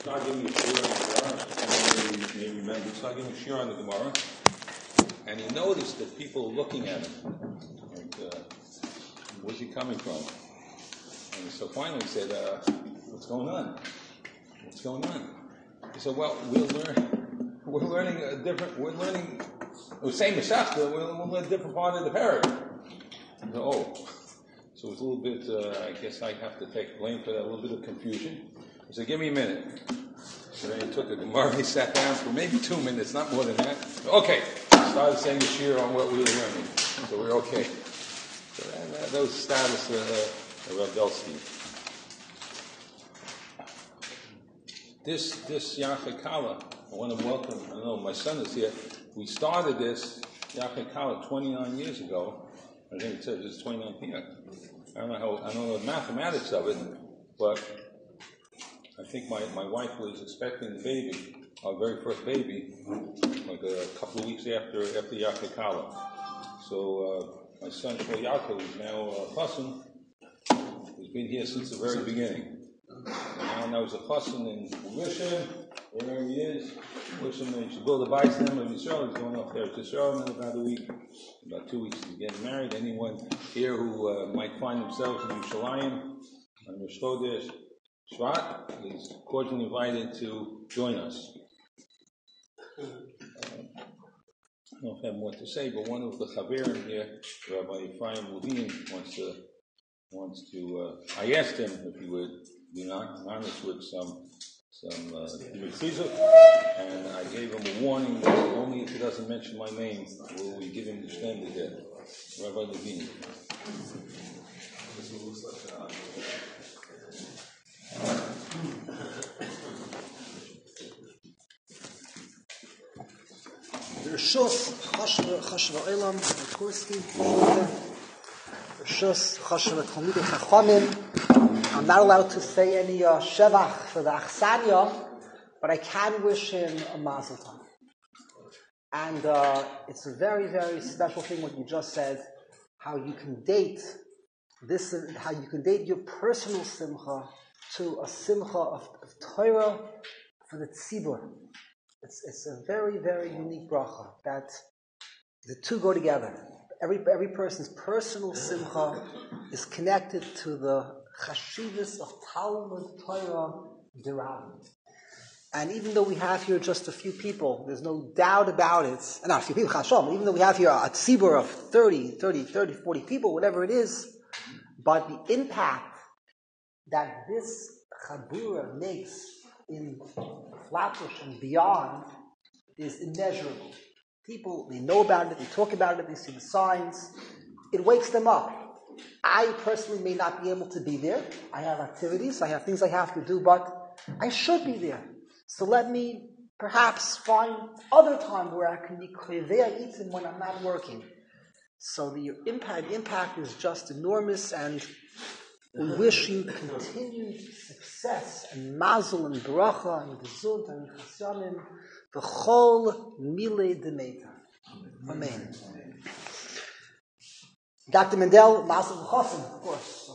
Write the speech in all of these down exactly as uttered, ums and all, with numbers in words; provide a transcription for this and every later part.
started giving me a shiur on the Gemara. Maybe you remember, he started giving me a shiur on the Gemara, and he noticed that people were looking at him. Like, uh, where's he coming from? And so finally he said, uh, what's going on? What's going on? He said, well, we'll learn, we're learning a different, we're learning the same Masechta, we're learning a different part of the parrot. I said, oh. So it was a little bit, uh, I guess I have to take blame for that, a little bit of confusion. I said, give me a minute. So then he took the Gemara, he sat down for maybe two minutes, not more than that. Okay, started saying the shiur on what we were learning. So we're okay. So that, that, that was the status of uh, Rav Belsky. This, this Yachai Kala, I want to welcome, I know my son is here. We started this Yachai Kala twenty-nine years ago. I think it says it's twenty-nine here. I don't know how, I don't know the mathematics of it, but I think my, my wife was expecting the baby, our very first baby, like a couple of weeks after after Yachai Kala. So uh, my son Shmuel Yaakov is now a chassan. He's been here since the very beginning. And now he's a chassan in Rishon, wherever he is. Rishon, and he should build a bais in Yisrael. He's going up there to Yisrael in about a week. About two weeks he's getting married. Anyone here who uh, might find themselves in Yerushalayim on Rosh Chodesh Shvat is cordially invited to join us. Uh, I don't know if I have more to say, but one of the chaverim here, Rabbi Ephraim Levine, wants to wants to. Uh, I asked him if he would be honest with some some uh, and I gave him a warning that only if he doesn't mention my name will we give him the standard here. Rabbi Levine. Rishus Chashva Olam Kurski. Rishus Chashva Talmidei Chachamim. I'm not allowed to say any uh, shevach for the Achsania, but I can wish him a mazel tov. And uh, it's a very, very special thing what you just said, how you can date this, how you can date your personal simcha to a simcha of, of Torah for the tzibur. It's, it's a very, very unique bracha that the two go together. Every every person's personal simcha is connected to the chashivas of Talmud Torah Dirab. And even though we have here just a few people, there's no doubt about it, and not a few people, chashom, even though we have here a tzibur of thirty, thirty, thirty, forty people, whatever it is, but the impact that this chabura makes in Flatbush and beyond is immeasurable. People, they know about it, they talk about it, they see the signs. It wakes them up. I personally may not be able to be there. I have activities, I have things I have to do, but I should be there. So let me perhaps find other time where I can be krevei itim when I'm not working. So the impact, the impact is just enormous, and we wish you continued success and mazel and bracha and gesund and chasyanim v'chol milei demeta. Amen. Doctor Mendel, mazel v'chosim, of course.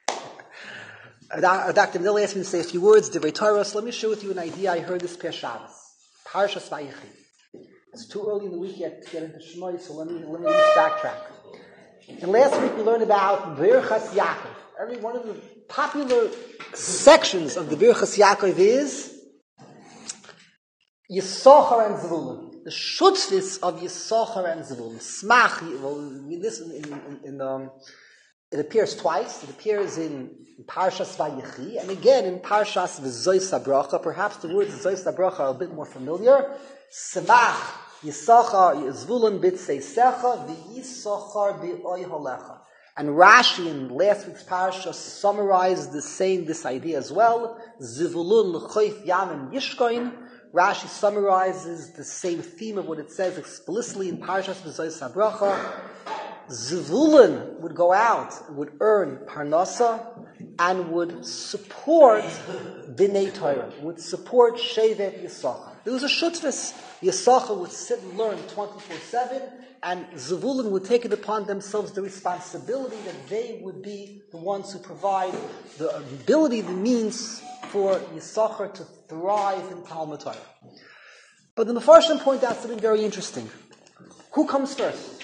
Uh, Doctor Mendel asked me to say a few words, Divrei Torah. So let me share with you an idea I heard this per Shabbos. Parshas Vayechi. It's too early in the week yet to get into Shmoi, so let me let me just backtrack. And last week we learned about Birchas Yaakov. Every one of the popular sections of the Birchas Yaakov is Yisachar and Zvulun. The shutfis of Yisachar and Zvulun. Smach. Well, this in, in, in um, it appears twice. It appears in Parshas Vayechi, and again in Parshas V'Zois HaBracha. Perhaps the words Zois HaBracha are a bit more familiar. Smach Yisachar Zvulun B'Tzei Secha V'Yisachar B'Oy Holecha. And Rashi in last week's Parsha summarized the same, this idea as well. Zivulun L'Choif Yamim Yishkoin. Rashi summarizes the same theme of what it says explicitly in Parshas V'Zois HaBracha. Zvulun would go out, would earn parnasa, and would support B'nai Torah, would support Shevet Yisachar. There was a shutfis. Yisachar would sit and learn twenty-four seven, and Zvulun would take it upon themselves the responsibility that they would be the ones who provide the ability, the means for Yisachar to thrive in Talmud Torah. But the Mefarshim point out something very interesting. Who comes first?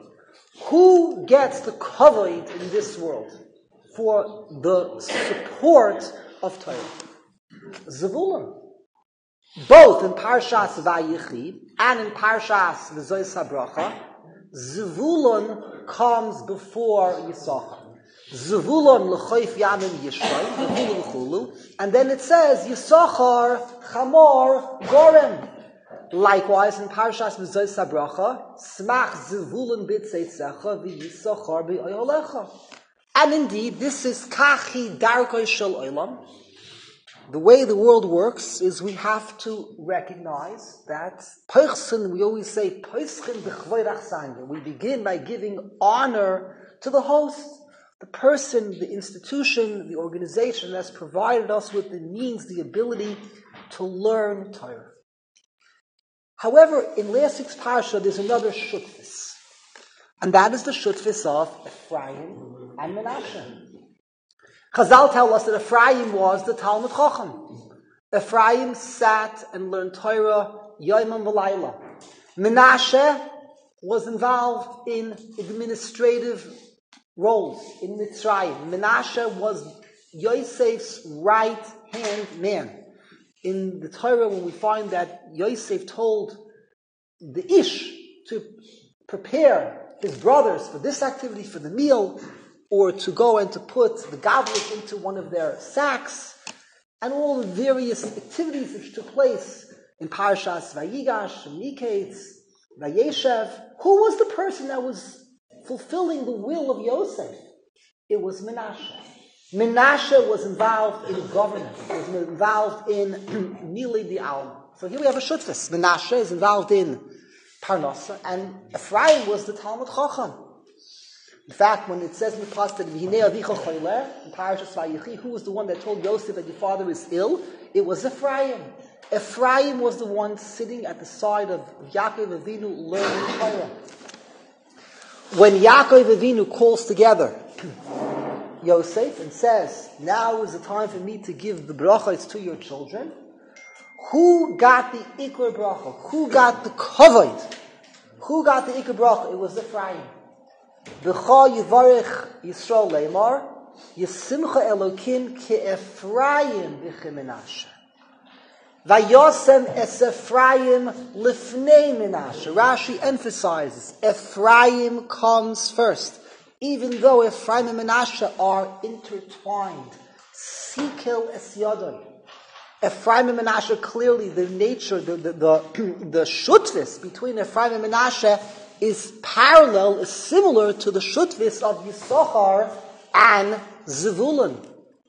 Who gets the kavod in this world for the support of Torah? Zevulun. Both in Parshas Vayichi and in Parshas V'Zois HaBracha, Zevulun comes before Yisachar. Zevulun l'choif yamim yishroi, v'hulu v'chulu, and then it says Yisachar chamor gorem. Likewise in Parshas V'Zois HaBracha, Smach Zevulun b'tzeitzecha v'Yisachar b'oyolecha. And indeed, this is kachi darkoi shel olam. The way the world works is we have to recognize that Poichsen, we always say, Poischin b'chvoid achsanya. We begin by giving honor to the host, the person, the institution, the organization that's provided us with the means, the ability to learn Torah. However, in last week's parsha, there's another shutfis. And that is the shutfis of Ephraim and Menashe. Chazal tell us that Ephraim was the Talmud Chacham. Ephraim sat and learned Torah Yomam V'Layla. Menashe was involved in administrative roles in Mitzrayim. Menashe was Yosef's right-hand man. In the Torah, when we find that Yosef told the Ish to prepare his brothers for this activity, for the meal, or to go and to put the goblet into one of their sacks, and all the various activities which took place in Parshas Vayigash, Miketz, Vayeshev. Who was the person that was fulfilling the will of Yosef? It was Menashe. Menashe was involved in government, was involved in Nili the Alma. So here we have a shutfis. Menashe is involved in Parnasa, and Ephraim was the Talmud Chacham. In fact, when it says in the pasuk that V'hinei avicha choler in Parashas Vayichi, who was the one that told Yosef that your father is ill? It was Ephraim. Ephraim was the one sitting at the side of Yaakov Avinu learning Torah. When Yaakov Avinu calls together Yosef and says, "Now is the time for me to give the brachos to your children," who got the ikar bracha? Who got the kavod? Who got the ikar bracha? It was Ephraim. V'cha yivarech Yisrael leimar, Yisimcha Elokim ki Ephraim v'chi Menashe. Vayosem es Ephraim lifnei Menashe. Rashi emphasizes Ephraim comes first, even though Ephraim and Menashe are intertwined. Sikel es yadon. Ephraim and Menashe, clearly the nature, the the the, the shutvis between Ephraim and Menashe is parallel, is similar to the shutvis of Yisachar and Zevulun.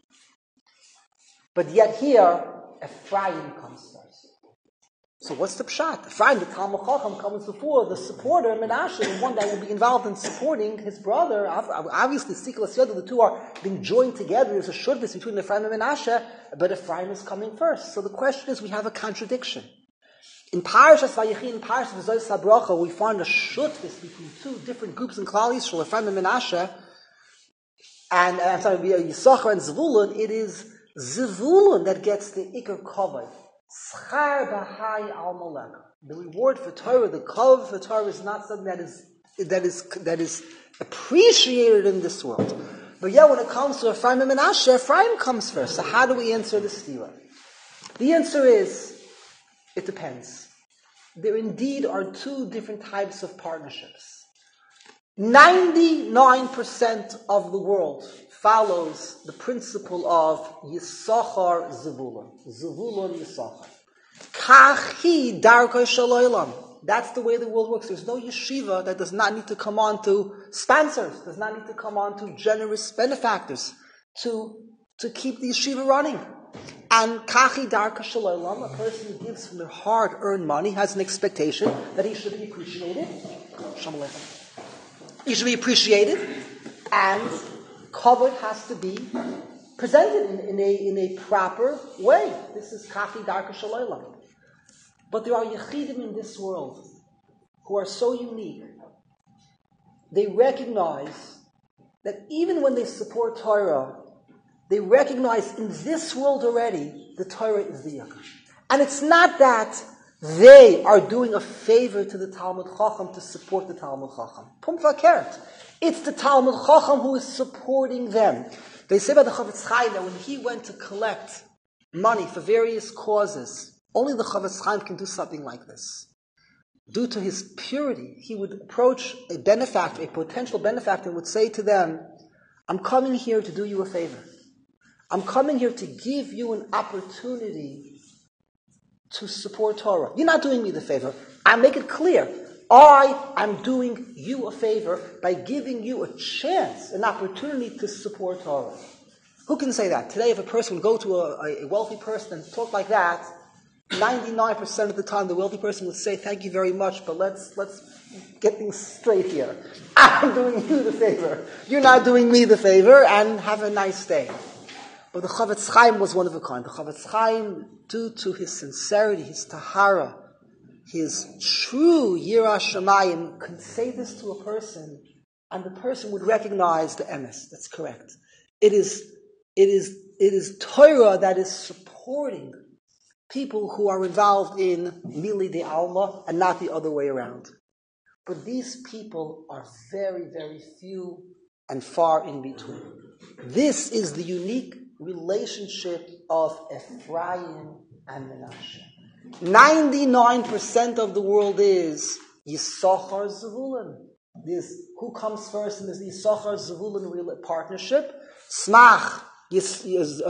But yet here, Ephraim comes first. So what's the pshat? Ephraim, the Talmud Chacham, comes before the supporter, Menashe, the one that will be involved in supporting his brother. Obviously, Sikul Asyoda, the two are being joined together. There's a shutvis between Ephraim and Menashe, but Ephraim is coming first. So the question is, we have a contradiction. In Parashas Vayichi, in Parashas V'Zois HaBracha, we find a shutvis between two different groups in Klal Yisrael, Ephraim and Menashe, and, I'm sorry, Yisachar and Zevulun. It is Zevulun that gets the ikar kavod. Schar b'hai al molek. The reward for Torah, the kavod for Torah, is not something that is that is that is appreciated in this world. But yet, when it comes to Ephraim and Menashe, Ephraim comes first. So how do we answer this stira? The answer is, it depends. There indeed are two different types of partnerships. ninety-nine percent of the world follows the principle of Yisachar Zevulun. Zevulun Yisachar. Kachi darkei shel olam. That's the way the world works. There's no yeshiva that does not need to come on to sponsors, does not need to come on to generous benefactors to, to keep the yeshiva running. And kachi darkei shel olam, a person who gives from their hard-earned money, has an expectation that he should be appreciated. He should be appreciated, and kavod has to be presented in, in, a, in a proper way. This is kachi darkei shel olam. But there are yechidim in this world who are so unique. They recognize that even when they support Torah, They recognize in this world already, the Torah is the Yakar. And it's not that they are doing a favor to the Talmud Chacham to support the Talmud Chacham. Pum fakert. It's the Talmud Chacham who is supporting them. They say about the Chavetz Chaim that when he went to collect money for various causes, only the Chavetz Chaim can do something like this. Due to his purity, he would approach a benefactor, a potential benefactor, and would say to them, I'm coming here to do you a favor. I'm coming here to give you an opportunity to support Torah. You're not doing me the favor. I make it clear. I am doing you a favor by giving you a chance, an opportunity to support Torah. Who can say that? Today, if a person would go to a, a wealthy person and talk like that, ninety-nine percent of the time the wealthy person would say, thank you very much, but let's let's get things straight here. I'm doing you the favor. You're not doing me the favor, and have a nice day. But the Chavetz Chaim was one of a kind. The Chavetz Chaim, due to his sincerity, his tahara, his true Yirah Shamayim, could say this to a person, and the person would recognize the emes. That's correct. It is, it is, it is Torah that is supporting people who are involved in Mili de Alma and not the other way around. But these people are very, very few and far in between. This is the unique relationship of Ephraim and Menashe. ninety-nine percent of the world is Yisachar Zevulun. This, who comes first in this Yisachar Zevulun partnership? Smach Yisachar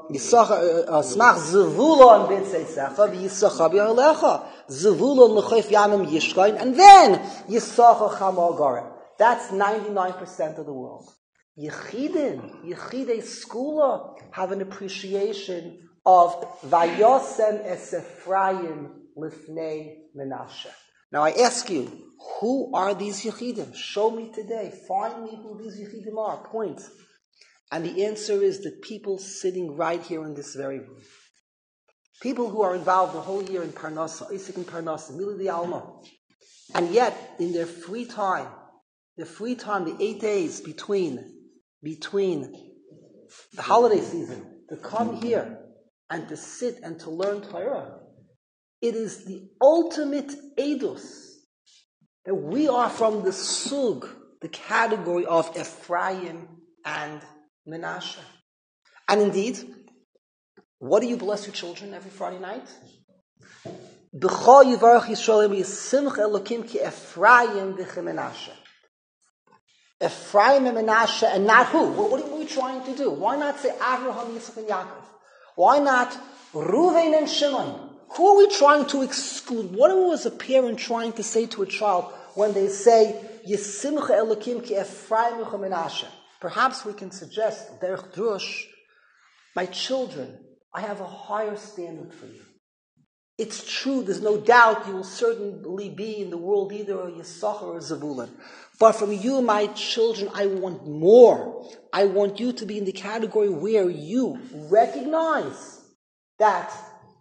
Smach Zevulun B'Tzeisecha v'Yisachar B'Yalecha Zevulun L'Chof Yamim Yishkain, and then Yisachar Chama Garem. That's ninety-nine percent of the world. Yechidin, Yechidei Skula have an appreciation of Vayosem es Ephraim Lifnei Menashe. Now I ask you, who are these Yechidim? Show me today. Find me who these Yechidim are. Point. And the answer is the people sitting right here in this very room. People who are involved the whole year in Parnasa, Isaac and Parnasa, Mili de Alma. And yet, in their free time, the free time, the eight days between between the holiday season, to come here and to sit and to learn Torah, it is the ultimate edus that we are from the sug, the category of Ephraim and Menashe. And indeed, what do you bless your children every Friday night? B'chol yivarach Yisrael v'yisimcha Elokim ki Ephraim v'chi Menashe. Ephraim and Menashe, and not who? What, what are we trying to do? Why not say Avraham, Yitzchak, and Yaakov? Why not Reuven and Shimon? Who are we trying to exclude? What was a parent trying to say to a child when they say Yisimcha Elokim ki Ephraim v'chi Menashe? Perhaps we can suggest, Derech Drush, my children, I have a higher standard for you. It's true, there's no doubt you will certainly be in the world either a Yisachar or a Zevulun. But from you, my children, I want more. I want you to be in the category where you recognize that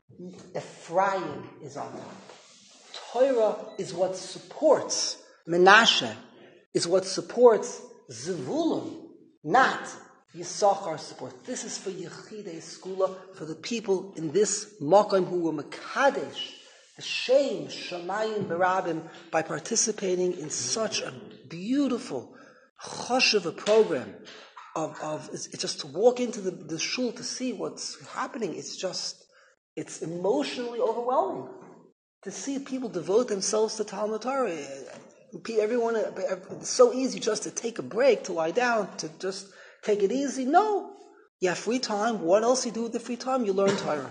Ephraim is on top. Torah is what supports Menashe, is what supports Zevulun, not Yisachar support. This is for Yechidei Skula, for the people in this Makom who were Mekadesh, the Shem, Shamayim, Barabim, by participating in such a beautiful, choshev program of, of it's, it's just to walk into the, the shul to see what's happening. It's just, it's emotionally overwhelming to see people devote themselves to Talmud Torah. Everyone, it's so easy just to take a break, to lie down, to just take it easy. No. You have free time. What else you do with the free time? You learn Torah.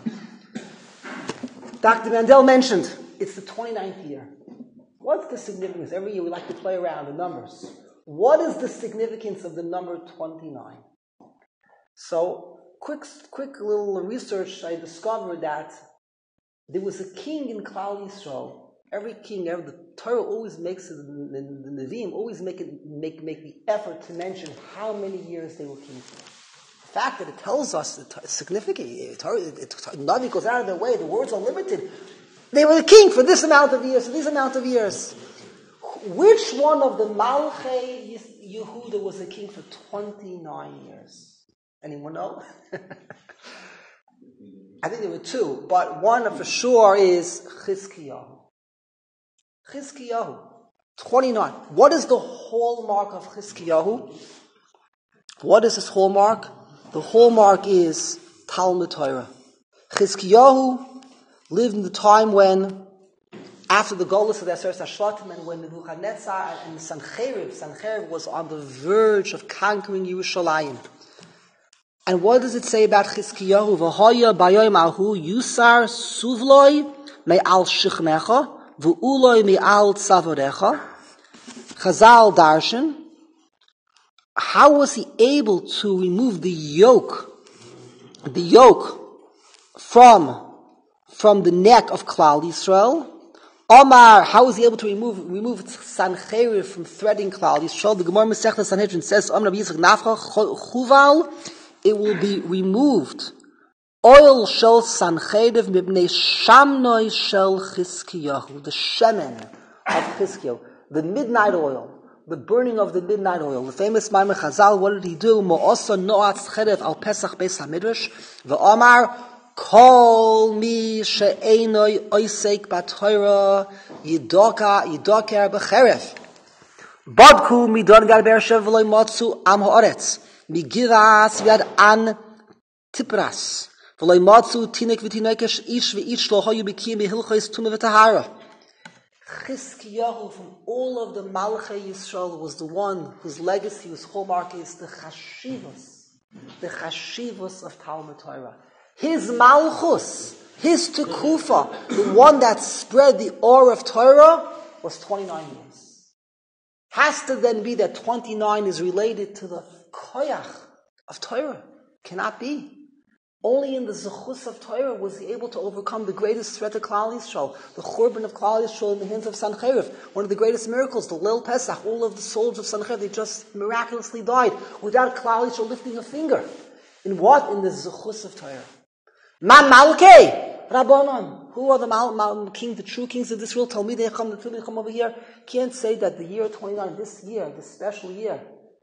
Doctor Mandel mentioned it's the twenty-ninth year. What's the significance? Every year we like to play around the numbers. What is the significance of the number twenty-nine? So, quick, quick little research, I discovered that there was a king in Klal Yisrael. Every king, every, the Torah always makes it, the, the, the Nevi'im always make it, make, make the effort to mention how many years they were king for. The fact that it tells us it's significant. Torah, it, it, Navi goes out of their way. The words are limited. They were the king for this amount of years, for this amount of years. Which one of the Malchei Yehuda was the king for twenty-nine years? Anyone know? I think there were two, but one for sure is Chizkiyahu. Chizkiyahu, twenty-nine. What is the hallmark of Chizkiyahu? What is his hallmark? The hallmark is Talmud Torah. Chizkiyahu lived in the time when, after the Golus of the Aseret HaShvatim, and when Nebuchadnezzar and Sancheriv, Sancheriv was on the verge of conquering Yerushalayim. And what does it say about Chizkiyahu? V'hoya bayom ahu yusar suvloi me'al shichnecha v'uloi me'al tzavorecha. Chazal darshan. How was he able to remove the yoke, the yoke from, from the neck of Klal Yisrael? Omar, how was he able to remove, remove Sancheriv from threading Klal Yisrael? The Gemara Masechta Sanhedrin says, Omar Yitzchak Nafcha Chuval, it will be removed. Oil shel Sancheriv mibnei shamnoi shel Chizkiyahu, the shemen of Chizkiyahu, the midnight oil. The burning of the midnight oil. The famous Maimon Chazal, what did he do? Mo'osa no'atz cherev al Pesach Beis HaMidrash. Ve'omar, kol mi she'enoi oisek b'Torah yidoka, yidoker b'cherev. Bodku midon gar Be'ershev v'loi motzu am ha'oretz. Migiras yad an tipras. V'loi motzu tinek v'tinokesh ish v'ish lo hoyu b'kiyim b'hilchos tumah v'tahara. Chizkiyahu, from all of the Malchei Yisrael, was the one whose legacy, whose hallmark is the Chashivos, the Chashivos of Talmud Torah. His Malchus, his Tekufa, the one that spread the aura of Torah, was twenty-nine years. Has to then be that twenty-nine is related to the Koyach of Torah. Cannot be. Only in the Zechus of Torah was he able to overcome the greatest threat to Klal Yisrael, the Churban of Klal Yisrael in the hands of Sancheriv. One of the greatest miracles, the Leil Pesach, all of the soldiers of Sancheriv, they just miraculously died without Klal Yisrael lifting a finger. In what? In the Zechus of Torah. Man Malkei, Rabbanon. Who are the Mal, Mal, king, the true kings of this world? Talmidei Chacham, the Talmidei Chacham over here. Can't say that the year twenty-nine, this year, this special year,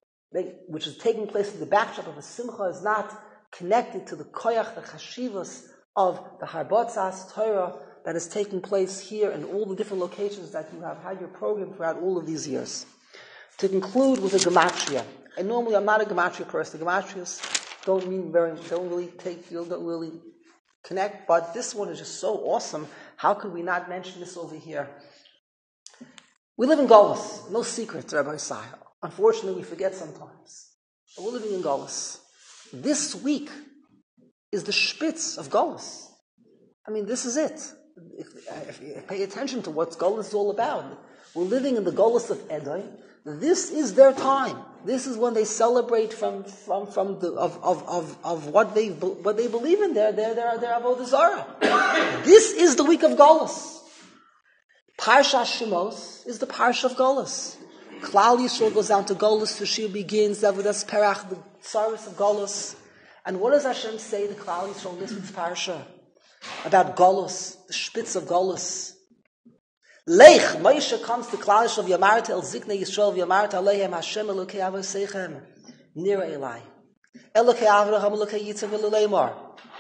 which is taking place in the backdrop of a Simcha, is not connected to the koyach, the chashivas of the Harbotzas Torah that is taking place here in all the different locations that you have had your program throughout all of these years. To conclude with a gematria, and normally I'm not a gematria person. The gematrias don't mean very, don't really take, don't really connect, but this one is just so awesome. How could we not mention this over here? We live in Golus, no secret, Rabbi Isai. Unfortunately, we forget sometimes. But we're living in Golus. This week is the spitz of Golus. I mean, this is it. If, if you pay attention to what Golus is all about. We're living in the Golus of Edom. This is their time. This is when they celebrate from from from the of of of, of what they what they believe in. Their their their their avodah zarah. This is the week of Golus. Parsha Shemos is the Parsha of Golus. Klal Yisrael goes down to Golus. The Shir begins. Avodas Perach, the service of Golus. And what does Hashem say to Klal Yisrael in this week's Parsha about Golus, the spitz of Golus? Lech, Moshe comes to Klal Yisrael, Yamarta el Ziknei Yisrael, Yamarta Aleihem Hashem Elokei Avoseichem, Nira Elai, Elokei Avraham Elokei Yitzchak V'Leimar,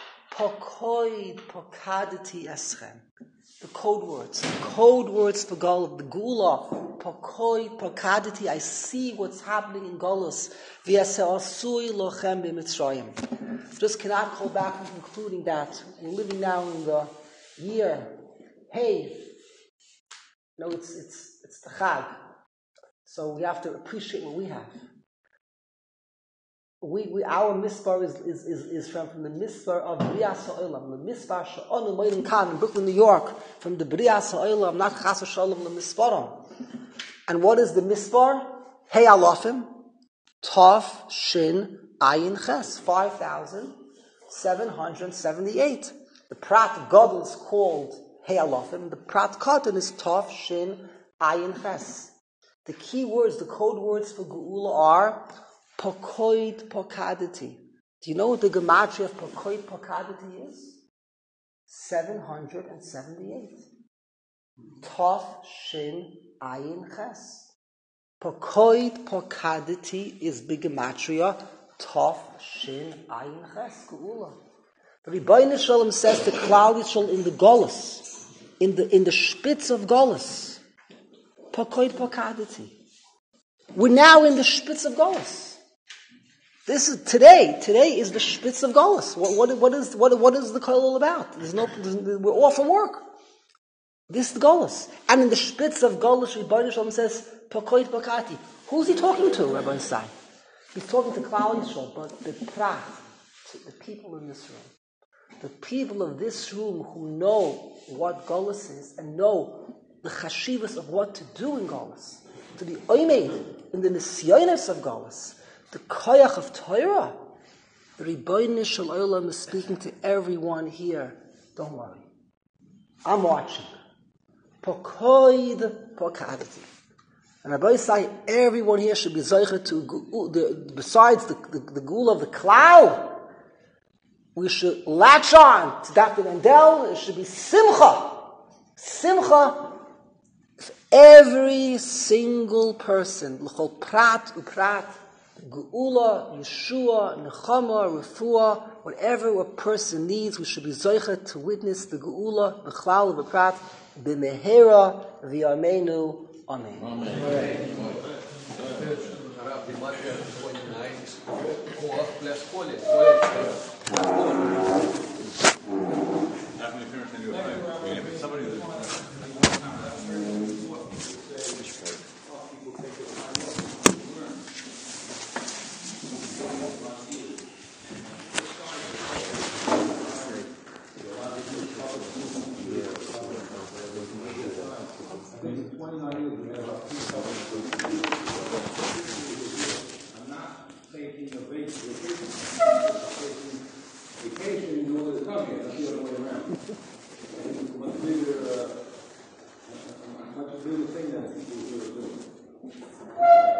Pokoid Pokadati Eschem. The code words, the code words for Golus, the Gula, Pokoi, Pokaditi, I see what's happening in Golus. V'yase'asui lochem b'Mitzrayim. Just cannot go back from concluding that we're living now in the year, hey, no, it's it's it's the Chag, so we have to appreciate what we have. We, we, our misbar is, is, is, is from, from the misbar of Brias Ha'olam, the misbar Sha'onu Moelim Khan in Brooklyn, New York, from the Brias Ha'olam, not Chas V'Shalom, the misbaram. And what is the misbar? Hey Alofim, Tov Shin Ayin Ches, five thousand seven hundred seventy-eight. The Prat Gadol is called Hey Alofim, the Prat Katan is Tov Shin Ayin Ches. The key words, the code words for Geula are Pokoid Pokadati. Do you know what the gematria of Pokoid Pokadati is? seven hundred seventy-eight. Tov Shin Ayin Ches. Pokoid Pokadati is the gematria Tov Shin Ayin Ches Geula. The Rebbeinu Shalom says to Klal Yisrael in the Golus, in the in the Spitz of Golus, Pakoid Pakaditi. We're now in the Spitz of Golus. This is today. Today is the Spitz of Golus. What, what, what is what, what is the Kol all about? There's no. There's, we're off from work. This is the Golus, and in the Spitz of Golus, Rebbeinu Shalom says Pakoid Pakati. Who's he talking to, Rabbi Sai? He's talking to Klal Yisrael, but the Prat, to the people in this room. The people of this room who know what Golus is and know the chashivas of what to do in Golus, to be oimed in the nisyonos of Golus, the koyach of Torah. The Rebbeinu Shel Olam is speaking to everyone here. Don't worry, I'm watching. Pokoid pokadati. And Rabbi say everyone here should be zeicher to the, besides the the, the gul of the cloud. We should latch on to Doctor Mendel. It should be simcha. Simcha for every single person. L'chol prat uprat, geula, Yeshua, nechama, refuah, whatever a person needs, we should be zoicha to witness the geula, the chlal, the prat, b'mehera v'yamenu. Amen. Amen. Vacation in order to come here, not the other way around. Much bigger, uh, much bigger thing than people are doing.